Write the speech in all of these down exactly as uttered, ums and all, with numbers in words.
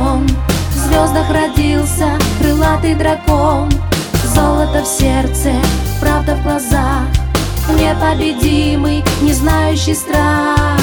сон. В звездах родился крылатый дракон. Золото в сердце, правда в глазах, непобедимый, не знающий страх.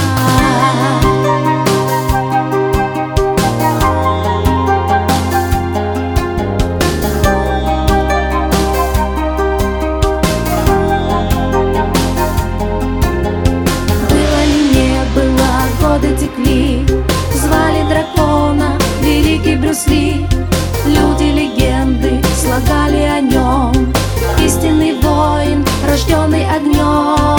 Было ли не было, годы текли, звали дракона великий Брюс Ли. Люди легенды слагали о нем, истинный воин, рожденный огнем.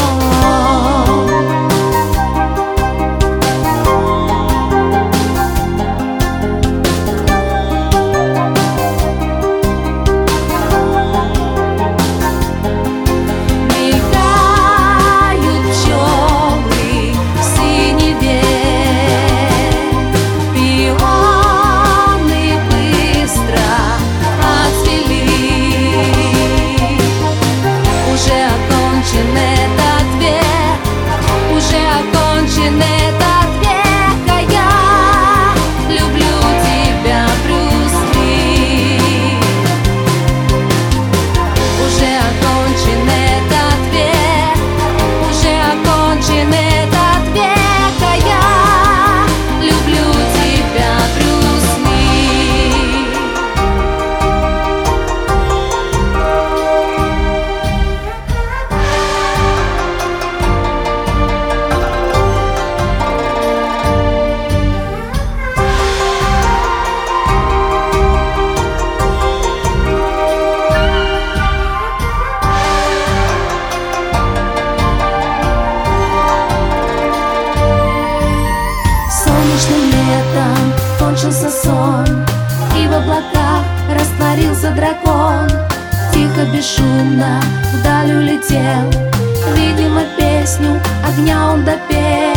Летом кончился сон, и в облаках растворился дракон. Тихо, бесшумно вдаль улетел, видимо, песню огня он допел.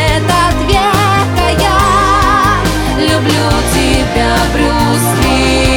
Тебя, Брюс Ли.